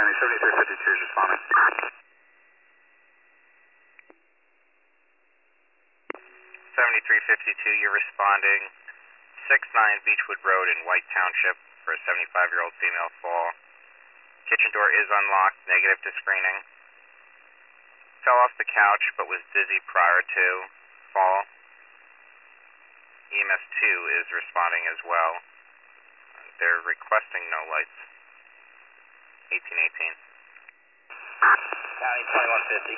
County 7352 is responding. 7352, you're responding 69 Beechwood Road in White Township for a 75-year-old female fall. Kitchen door is unlocked, negative to screening. Fell off the couch but was dizzy prior to fall. EMS 2 is responding as well. They're requesting no lights. 1818. County 2150.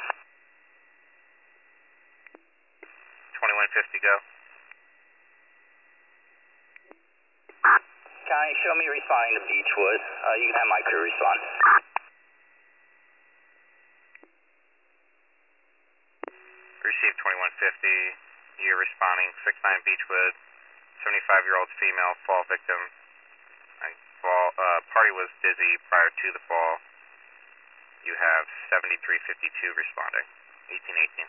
2150, go. County, show me responding to Beechwood. You can have my crew respond. Received 2150. You're responding 69 Beechwood, 75-year-old female fall victim. Party was dizzy prior to the fall. You have 7352 responding. 1818.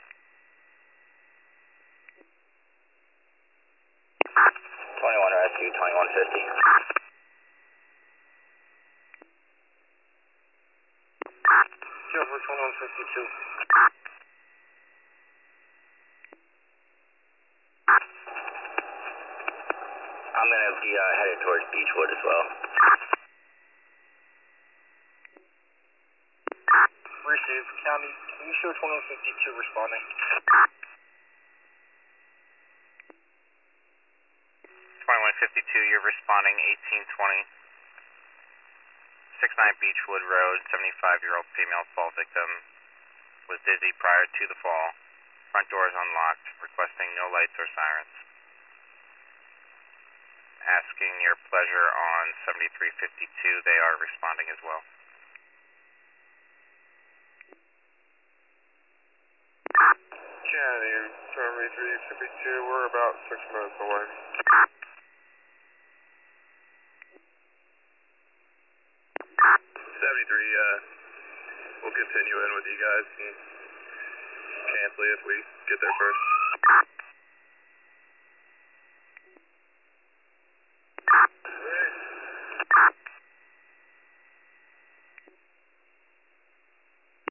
21 rescue, 2150. Silver 2152. I'm going to be headed towards Beechwood as well. Received. County, can you show 2152 responding? 2152, you're responding 1820. 69 Beechwood Road, 75-year-old female fall victim. Was dizzy prior to the fall. Front door is unlocked, requesting no lights or sirens. Asking your pleasure on 7352, they are responding as well. County 7352, we're about 6 minutes away. 73, we'll continue in with you guys and cancel if we get there first.